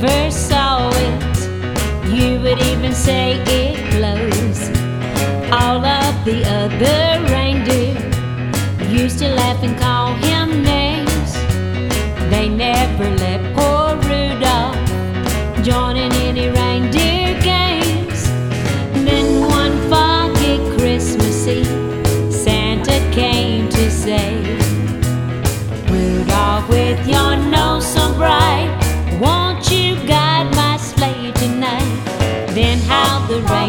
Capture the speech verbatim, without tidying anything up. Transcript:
first saw it, you would even say it glows. All of the other reindeer used to laugh and call him names. They never let poor Rudolph join in any reindeer games. Then one foggy Christmas Eve, Santa came to say, Rudolph, with your nose so bright, won't you guide my sleigh tonight? Then how the rain